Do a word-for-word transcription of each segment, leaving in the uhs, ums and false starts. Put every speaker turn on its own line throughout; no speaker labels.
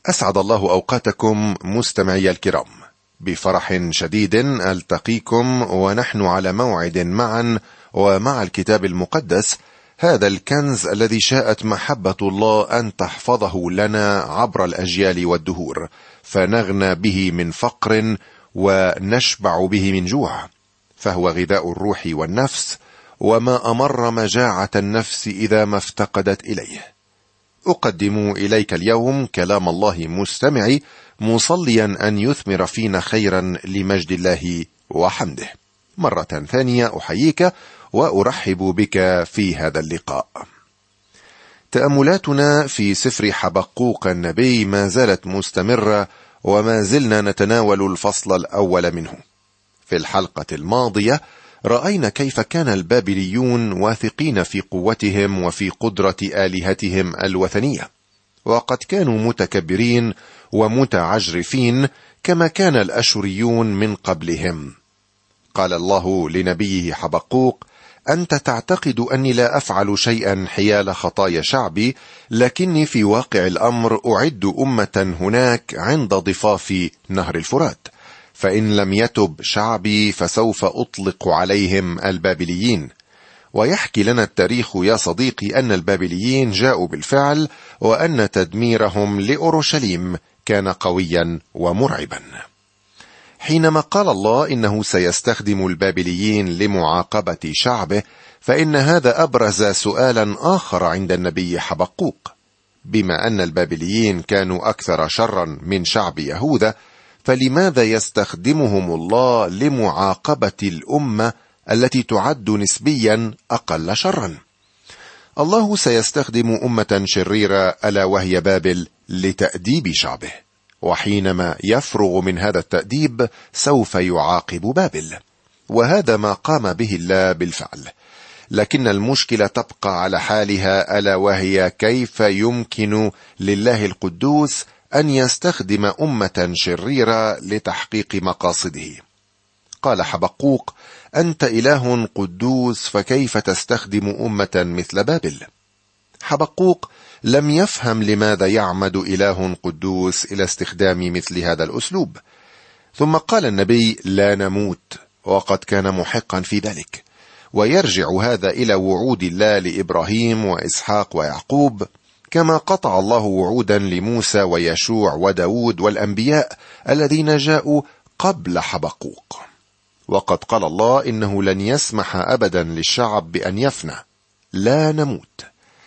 أسعد الله أوقاتكم مستمعي الكرام. بفرح شديد ألتقيكم ونحن على موعد معا ومع الكتاب المقدس، هذا الكنز الذي شاءت محبة الله أن تحفظه لنا عبر الأجيال والدهور، فنغنى به من فقر ونشبع به من جوع، فهو غذاء الروح والنفس، وما أمر مجاعة النفس إذا ما افتقدت إليه. أقدم إليك اليوم كلام الله مستمعي، مصليا أن يثمر فينا خيرا لمجد الله وحمده. مرة ثانية أحييك وأرحب بك في هذا اللقاء. تأملاتنا في سفر حبقوق النبي ما زالت مستمرة، وما زلنا نتناول الفصل الأول منه. في الحلقة الماضية رأينا كيف كان البابليون واثقين في قوتهم وفي قدرة آلهتهم الوثنية، وقد كانوا متكبرين ومتعجرفين كما كان الأشوريون من قبلهم. قال الله لنبيه حبقوق: أنت تعتقد أني لا أفعل شيئا حيال خطايا شعبي، لكني في واقع الأمر أعد أمة هناك عند ضفاف نهر الفرات، فإن لم يتب شعبي فسوف أطلق عليهم البابليين. ويحكي لنا التاريخ يا صديقي أن البابليين جاءوا بالفعل، وأن تدميرهم لأورشليم كان قويا ومرعبا. حينما قال الله إنه سيستخدم البابليين لمعاقبة شعبه، فإن هذا أبرز سؤالا آخر عند النبي حبقوق. بما أن البابليين كانوا أكثر شرا من شعب يهوذا، فلماذا يستخدمهم الله لمعاقبة الأمة التي تعد نسبيا أقل شرا؟ الله سيستخدم أمة شريرة ألا وهي بابل لتأديب شعبه، وحينما يفرغ من هذا التأديب سوف يعاقب بابل، وهذا ما قام به الله بالفعل. لكن المشكلة تبقى على حالها، ألا وهي كيف يمكن لله القدوس أن يستخدم أمة شريرة لتحقيق مقاصده. قال حبقوق: أنت إله قدوس، فكيف تستخدم أمة مثل بابل؟ حبقوق لم يفهم لماذا يعمد إله قدوس إلى استخدام مثل هذا الأسلوب. ثم قال النبي: لا نموت، وقد كان محقا في ذلك. ويرجع هذا إلى وعود الله لإبراهيم وإسحاق ويعقوب، كما قطع الله وعودا لموسى ويشوع وداود والأنبياء الذين جاءوا قبل حبقوق. وقد قال الله إنه لن يسمح أبدا للشعب بأن يفنى. لا نموت.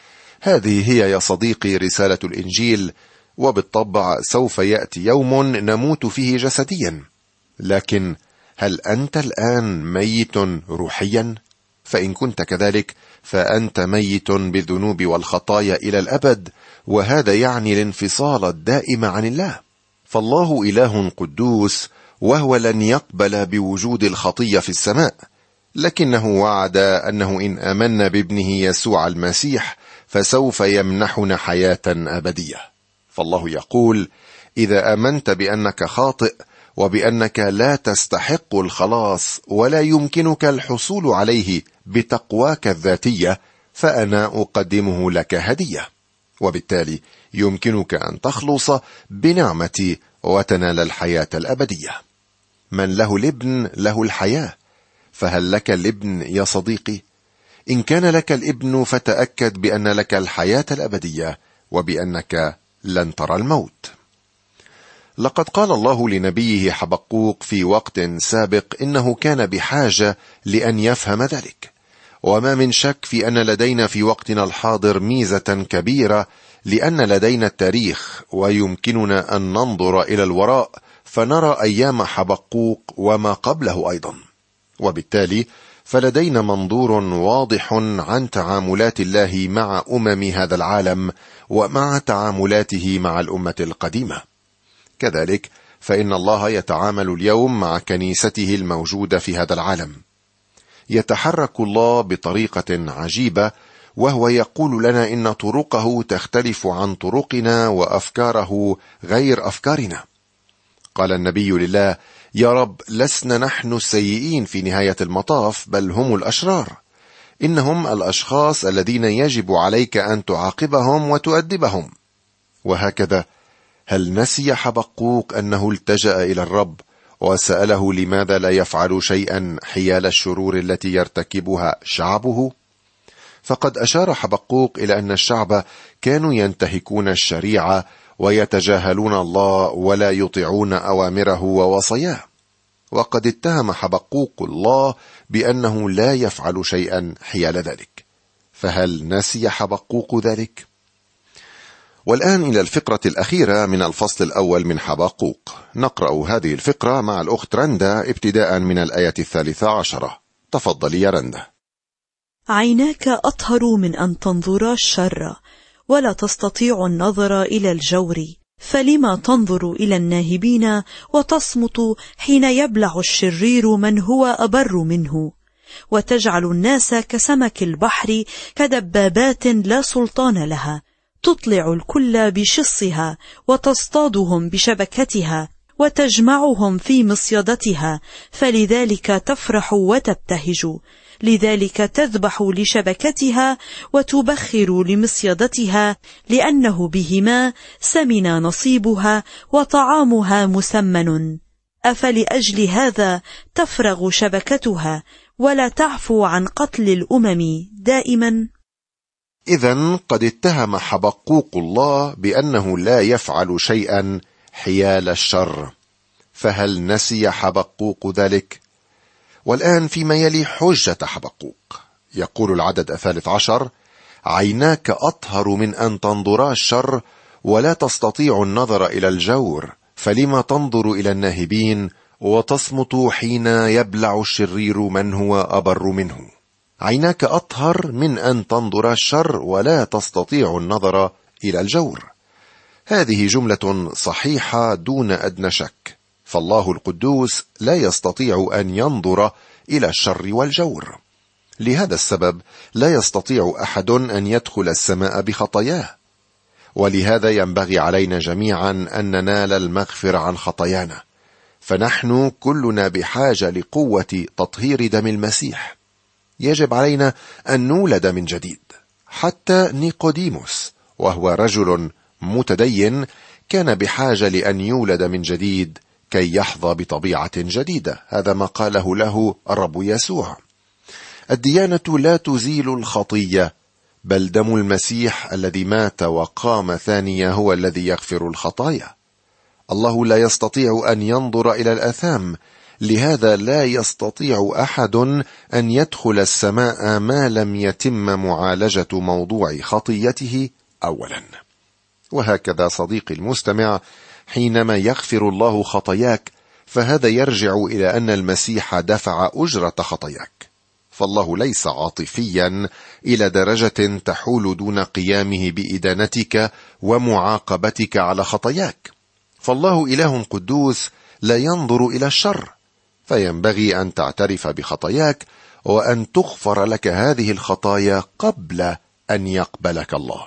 هذه هي يا صديقي رسالة الإنجيل، وبالطبع سوف يأتي يوم نموت فيه جسديا، لكن هل أنت الآن ميت روحيا؟ فإن كنت كذلك فأنت ميت بالذنوب والخطايا إلى الأبد، وهذا يعني الانفصال الدائم عن الله. فالله إله قدوس، وهو لن يقبل بوجود الخطية في السماء، لكنه وعد أنه إن آمنا بابنه يسوع المسيح فسوف يمنحنا حياة أبدية. فالله يقول: إذا آمنت بأنك خاطئ وبأنك لا تستحق الخلاص ولا يمكنك الحصول عليه بتقواك الذاتية، فأنا أقدمه لك هدية، وبالتالي يمكنك أن تخلص بنعمتي وتنال الحياة الأبدية. من له الابن له الحياة. فهل لك الابن يا صديقي؟ إن كان لك الابن فتأكد بأن لك الحياة الأبدية، وبأنك لن ترى الموت. لقد قال الله لنبيه حبقوق في وقت سابق إنه كان بحاجة لأن يفهم ذلك، وما من شك في أن لدينا في وقتنا الحاضر ميزة كبيرة، لأن لدينا التاريخ، ويمكننا أن ننظر إلى الوراء فنرى أيام حبقوق وما قبله أيضا، وبالتالي فلدينا منظور واضح عن تعاملات الله مع أمم هذا العالم ومع تعاملاته مع الأمة القديمة. كذلك فإن الله يتعامل اليوم مع كنيسته الموجودة في هذا العالم. يتحرك الله بطريقة عجيبة، وهو يقول لنا إن طرقه تختلف عن طرقنا وأفكاره غير أفكارنا. قال النبي لله: يا رب، لسنا نحن السيئين في نهاية المطاف، بل هم الأشرار. إنهم الأشخاص الذين يجب عليك أن تعاقبهم وتؤدبهم. وهكذا هل نسي حبقوق أنه التجأ إلى الرب وسأله لماذا لا يفعل شيئا حيال الشرور التي يرتكبها شعبه؟ فقد أشار حبقوق إلى أن الشعب كانوا ينتهكون الشريعة ويتجاهلون الله ولا يطيعون أوامره ووصاياه، وقد اتهم حبقوق الله بأنه لا يفعل شيئا حيال ذلك. فهل نسي حبقوق ذلك؟ والآن إلى الفقرة الأخيرة من الفصل الأول من حبقوق. نقرأ هذه الفقرة مع الأخت رندا ابتداء من الآية الثالثة عشرة. تفضلي يا رندا.
عيناك أطهر من أن تنظر الشر، ولا تستطيع النظر إلى الجور، فلما تنظر إلى الناهبين وتصمت حين يبلع الشرير من هو أبر منه، وتجعل الناس كسمك البحر كدبابات لا سلطان لها، تطلع الكل بشصها وتصطادهم بشبكتها وتجمعهم في مصيدتها، فلذلك تفرح وتبتهج، لذلك تذبح لشبكتها وتبخر لمصيدتها، لأنه بهما سمن نصيبها وطعامها مسمن. أفلأجل هذا تفرغ شبكتها ولا تعفو عن قتل الأمم دائما؟
إذن قد اتهم حبقوق الله بأنه لا يفعل شيئا حيال الشر، فهل نسي حبقوق ذلك؟ والآن فيما يلي حجة حبقوق. يقول العدد الثالث عشر: عيناك أطهر من أن تنظرا الشر، ولا تستطيع النظر إلى الجور، فلما تنظر إلى الناهبين وتصمت حين يبلع الشرير من هو أبر منه. عيناك أطهر من أن تنظر الشر ولا تستطيع النظر إلى الجور. هذه جملة صحيحة دون أدنى شك، فالله القدوس لا يستطيع أن ينظر إلى الشر والجور. لهذا السبب لا يستطيع أحد أن يدخل السماء بخطاياه، ولهذا ينبغي علينا جميعا أن ننال المغفرة عن خطايانا، فنحن كلنا بحاجة لقوة تطهير دم المسيح. يجب علينا أن نولد من جديد. حتى نيقوديموس وهو رجل متدين كان بحاجة لأن يولد من جديد كي يحظى بطبيعة جديدة. هذا ما قاله له الرب يسوع. الديانة لا تزيل الخطية، بل دم المسيح الذي مات وقام ثانية هو الذي يغفر الخطايا. الله لا يستطيع أن ينظر إلى الآثام، لهذا لا يستطيع أحد أن يدخل السماء ما لم يتم معالجة موضوع خطيته أولا. وهكذا صديقي المستمع، حينما يغفر الله خطاياك فهذا يرجع إلى أن المسيح دفع أجرة خطاياك، فالله ليس عاطفيا إلى درجة تحول دون قيامه بإدانتك ومعاقبتك على خطاياك. فالله إله قدوس لا ينظر إلى الشر، فينبغي أن تعترف بخطاياك وأن تغفر لك هذه الخطايا قبل أن يقبلك الله.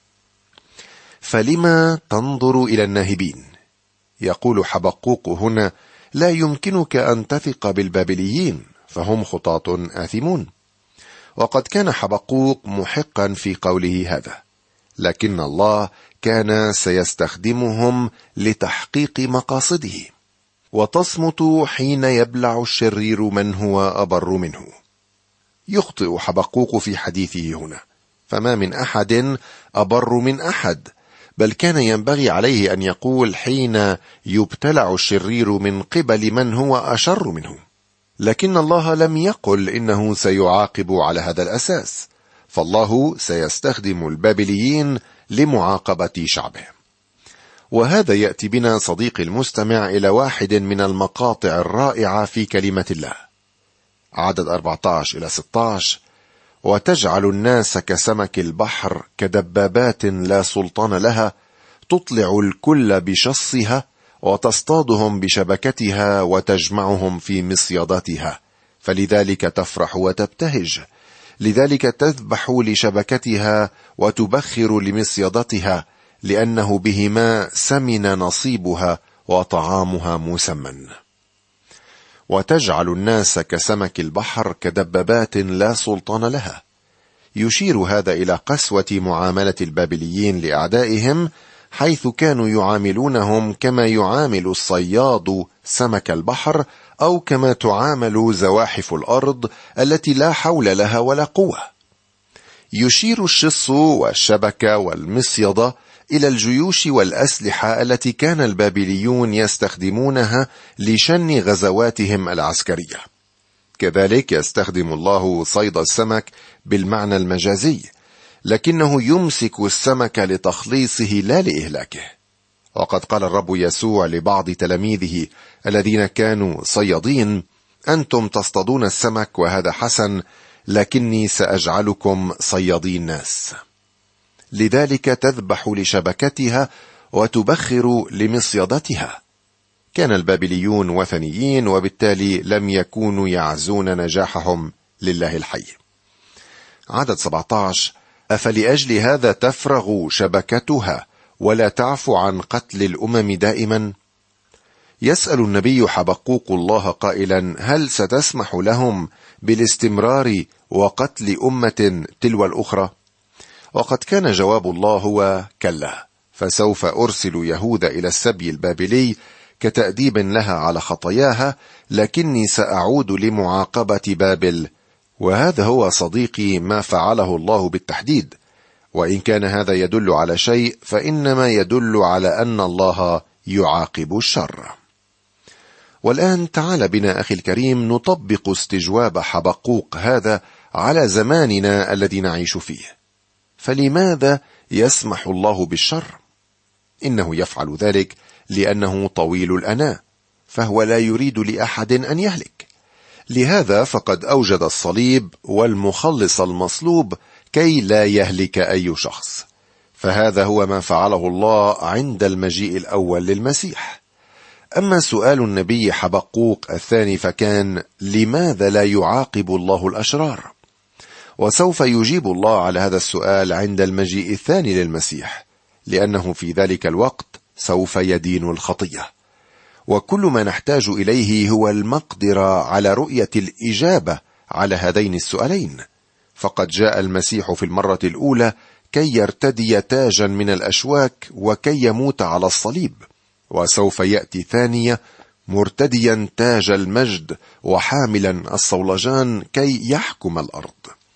فلما تنظر إلى الناهبين؟ يقول حبقوق هنا: لا يمكنك أن تثق بالبابليين، فهم خطاة آثمون. وقد كان حبقوق محقا في قوله هذا، لكن الله كان سيستخدمهم لتحقيق مقاصده. وتصمت حين يبلع الشرير من هو أبر منه. يخطئ حبقوق في حديثه هنا، فما من أحد أبر من أحد، بل كان ينبغي عليه أن يقول حين يبتلع الشرير من قبل من هو أشر منه. لكن الله لم يقل إنه سيعاقب على هذا الأساس، فالله سيستخدم البابليين لمعاقبة شعبه. وهذا يأتي بنا صديقي المستمع إلى واحد من المقاطع الرائعة في كلمة الله، عدد أربعة عشر إلى ستة عشر: وتجعل الناس كسمك البحر كدبابات لا سلطان لها، تطلع الكل بشصها وتصطادهم بشبكتها وتجمعهم في مصيدتها، فلذلك تفرح وتبتهج، لذلك تذبح لشبكتها وتبخر لمصيدتها، لأنه بهما سمن نصيبها وطعامها مسمن. وتجعل الناس كسمك البحر كدبابات لا سلطان لها. يشير هذا إلى قسوة معاملة البابليين لأعدائهم، حيث كانوا يعاملونهم كما يعامل الصياد سمك البحر، أو كما تعامل زواحف الأرض التي لا حول لها ولا قوة. يشير الشص والشبكة والمصيدة إلى الجيوش والأسلحة التي كان البابليون يستخدمونها لشن غزواتهم العسكرية. كذلك يستخدم الله صيد السمك بالمعنى المجازي، لكنه يمسك السمك لتخليصه لا لإهلاكه. وقد قال الرب يسوع لبعض تلاميذه الذين كانوا صيادين: أنتم تصطادون السمك وهذا حسن، لكني سأجعلكم صيادي الناس. لذلك تذبح لشبكتها وتبخر لمصيدتها. كان البابليون وثنيين، وبالتالي لم يكونوا يعزون نجاحهم لله الحي. عدد سبعة عشر: أفلأجل هذا تفرغ شبكتها ولا تعفو عن قتل الأمم دائما؟ يسأل النبي حبقوق الله قائلا: هل ستسمح لهم بالاستمرار وقتل أمة تلو الأخرى؟ وقد كان جواب الله هو: كلا، فسوف أرسل يهوذا إلى السبي البابلي كتأديب لها على خطاياها، لكني سأعود لمعاقبة بابل. وهذا هو صديقي ما فعله الله بالتحديد، وإن كان هذا يدل على شيء فإنما يدل على أن الله يعاقب الشر. والآن تعال بنا أخي الكريم نطبق استجواب حبقوق هذا على زماننا الذي نعيش فيه. فلماذا يسمح الله بالشر؟ إنه يفعل ذلك لأنه طويل الأناة، فهو لا يريد لأحد أن يهلك. لهذا فقد أوجد الصليب والمخلص المصلوب كي لا يهلك أي شخص. فهذا هو ما فعله الله عند المجيء الأول للمسيح. أما سؤال النبي حبقوق الثاني فكان: لماذا لا يعاقب الله الأشرار؟ وسوف يجيب الله على هذا السؤال عند المجيء الثاني للمسيح، لأنه في ذلك الوقت سوف يدين الخطية. وكل ما نحتاج إليه هو المقدرة على رؤية الإجابة على هذين السؤالين. فقد جاء المسيح في المرة الأولى كي يرتدي تاجا من الأشواك وكي يموت على الصليب، وسوف يأتي ثانية مرتديا تاج المجد وحاملا الصولجان كي يحكم الأرض.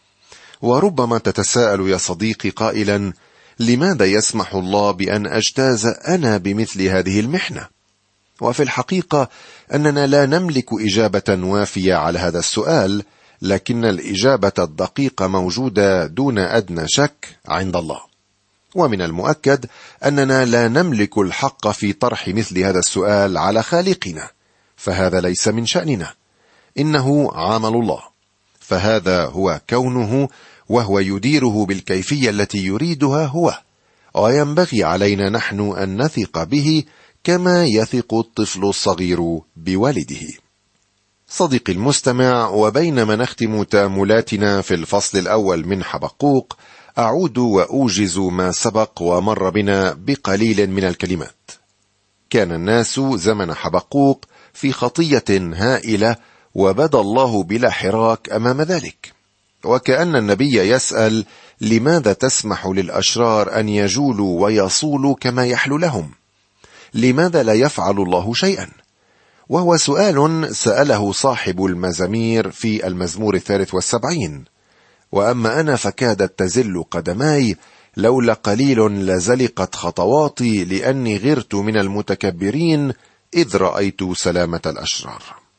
وربما تتساءل يا صديقي قائلا: لماذا يسمح الله بأن أجتاز أنا بمثل هذه المحنة؟ وفي الحقيقة أننا لا نملك إجابة وافية على هذا السؤال، لكن الإجابة الدقيقة موجودة دون أدنى شك عند الله. ومن المؤكد أننا لا نملك الحق في طرح مثل هذا السؤال على خالقنا، فهذا ليس من شأننا، إنه عمل الله، فهذا هو كونه، وهو يديره بالكيفية التي يريدها هو، وينبغي علينا نحن أن نثق به كما يثق الطفل الصغير بوالده. صديقي المستمع، وبينما نختم تأملاتنا في الفصل الأول من حبقوق، أعود وأوجز ما سبق ومر بنا بقليل من الكلمات. كان الناس زمن حبقوق في خطية هائلة، وبدا الله بلا حراك أمام ذلك. وكأن النبي يسأل: لماذا تسمح للأشرار أن يجولوا ويصولوا كما يحلو لهم؟ لماذا لا يفعل الله شيئا؟ وهو سؤال سأله صاحب المزامير في المزمور الثالث والسبعين: وأما أنا فكادت تزل قدماي، لولا قليل لزلقت خطواتي، لأني غرت من المتكبرين إذ رأيت سلامة الأشرار.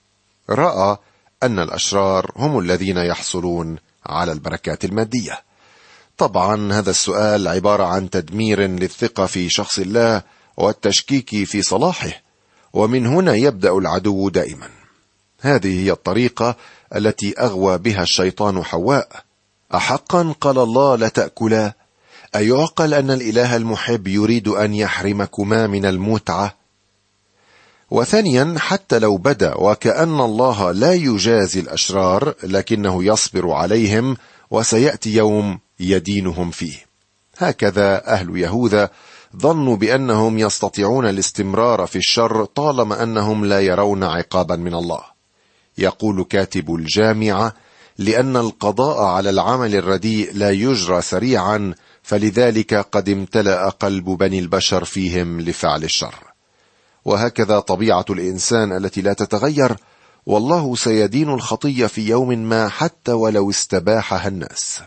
رأى أن الأشرار هم الذين يحصلون على البركات المادية. طبعا هذا السؤال عبارة عن تدمير للثقة في شخص الله والتشكيك في صلاحه، ومن هنا يبدأ العدو دائما. هذه هي الطريقة التي أغوى بها الشيطان حواء. أحقا قال الله لا تأكلا؟ أيعقل أن الإله المحب يريد أن يحرمكما من المتعة؟ وثانيا، حتى لو بدا وكأن الله لا يجازي الأشرار، لكنه يصبر عليهم وسيأتي يوم يدينهم فيه. هكذا أهل يهوذا ظنوا بأنهم يستطيعون الاستمرار في الشر طالما أنهم لا يرون عقابا من الله. يقول كاتب الجامعة: لأن القضاء على العمل الرديء لا يجرى سريعا، فلذلك قد امتلأ قلب بني البشر فيهم لفعل الشر. وهكذا طبيعة الإنسان التي لا تتغير، والله سيدين الخطية في يوم ما حتى ولو استباحها الناس.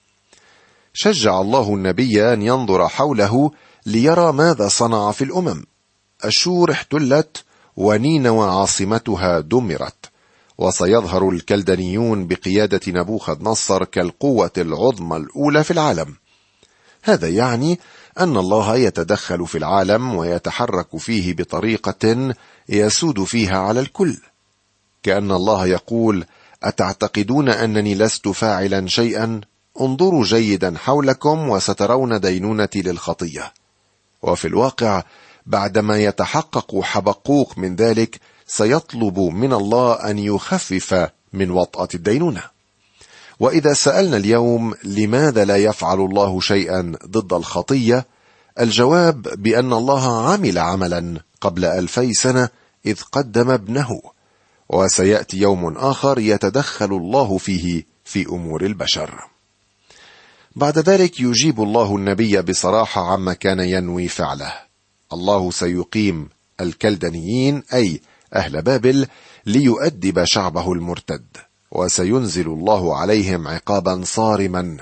شجع الله النبي أن ينظر حوله ليرى ماذا صنع في الأمم. أشور احتلت، ونينوى عاصمتها دمرت، وسيظهر الكلدانيون بقيادة نبوخذ نصر كالقوة العظمى الأولى في العالم. هذا يعني أن الله يتدخل في العالم ويتحرك فيه بطريقة يسود فيها على الكل، كأن الله يقول: أتعتقدون أنني لست فاعلا شيئا؟ انظروا جيدا حولكم وسترون دينونتي للخطية. وفي الواقع بعدما يتحقق حبقوق من ذلك سيطلب من الله أن يخفف من وطأة الدينونة. وإذا سألنا اليوم لماذا لا يفعل الله شيئا ضد الخطية، الجواب بأن الله عمل عملا قبل ألفي سنة إذ قدم ابنه، وسيأتي يوم آخر يتدخل الله فيه في أمور البشر. بعد ذلك يجيب الله النبي بصراحة عما كان ينوي فعله. الله سيقيم الكلدانيين أي أهل بابل ليؤدب شعبه المرتد، وسينزل الله عليهم عقابا صارما.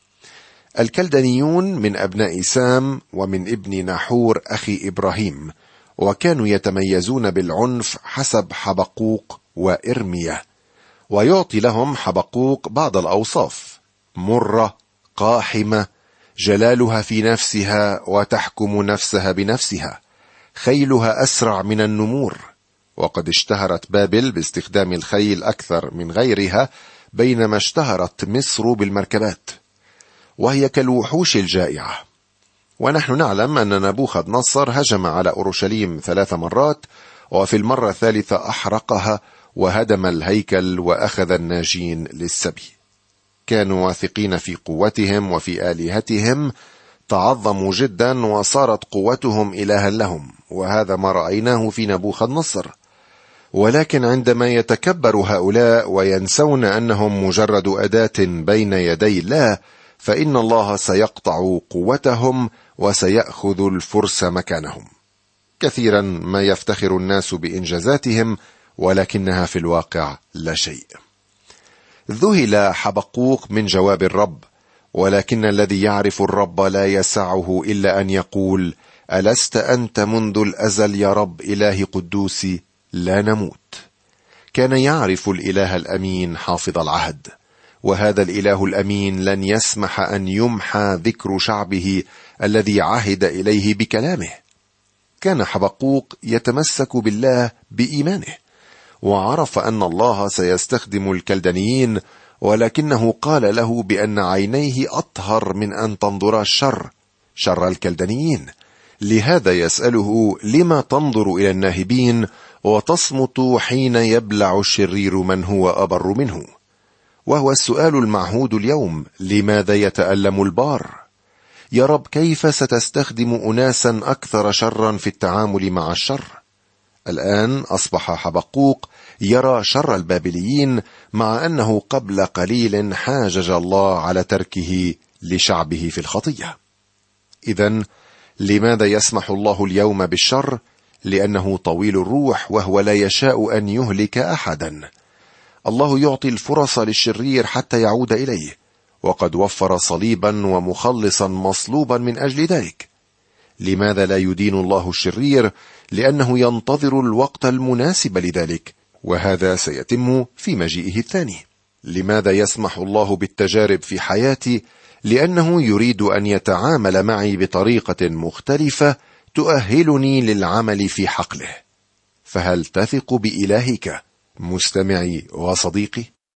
الكلدانيون من أبناء سام ومن ابن ناحور أخي إبراهيم، وكانوا يتميزون بالعنف حسب حبقوق وإرميا، ويعطي لهم حبقوق بعض الأوصاف: مرة، قاحمة، جلالها في نفسها وتحكم نفسها بنفسها، خيلها أسرع من النمور. وقد اشتهرت بابل باستخدام الخيل أكثر من غيرها، بينما اشتهرت مصر بالمركبات، وهي كالوحوش الجائعة. ونحن نعلم أن نبوخذ نصر هجم على أورشليم ثلاث مرات، وفي المرة الثالثة أحرقها وهدم الهيكل وأخذ الناجين للسبي. كانوا واثقين في قوتهم وفي آلهتهم، تعظموا جدا وصارت قوتهم إلها لهم، وهذا ما رأيناه في نبوخذ نصر. ولكن عندما يتكبر هؤلاء وينسون أنهم مجرد أداة بين يدي الله، فإن الله سيقطع قوتهم وسيأخذ الفرس مكانهم. كثيرا ما يفتخر الناس بإنجازاتهم، ولكنها في الواقع لا شيء. ذهل حبقوق من جواب الرب، ولكن الذي يعرف الرب لا يسعه إلا أن يقول: ألست أنت منذ الأزل يا رب إله قدوسي؟ لا نموت. كان يعرف الإله الأمين حافظ العهد، وهذا الإله الأمين لن يسمح أن يمحى ذكر شعبه الذي عهد إليه بكلامه. كان حبقوق يتمسك بالله بإيمانه، وعرف أن الله سيستخدم الكلدانيين، ولكنه قال له بأن عينيه أطهر من أن تنظر الشر، شر الكلدانيين. لهذا يسأله: لما تنظر إلى الناهبين وتصمت حين يبلع الشرير من هو أبر منه؟ وهو السؤال المعهود اليوم: لماذا يتألم البار؟ يا رب، كيف ستستخدم أناسا أكثر شرا في التعامل مع الشر؟ الآن أصبح حبقوق يرى شر البابليين، مع أنه قبل قليل حاجج الله على تركه لشعبه في الخطية. إذن لماذا يسمح الله اليوم بالشر؟ لأنه طويل الروح، وهو لا يشاء أن يهلك أحدا. الله يعطي الفرص للشرير حتى يعود إليه، وقد وفر صليبا ومخلصا مصلوبا من أجل ذلك. لماذا لا يدين الله الشرير؟ لأنه ينتظر الوقت المناسب لذلك، وهذا سيتم في مجيئه الثاني. لماذا يسمح الله بالتجارب في حياتي؟ لأنه يريد أن يتعامل معي بطريقة مختلفة تؤهلني للعمل في حقله. فهل تثق بإلهك مستمعي وصديقي؟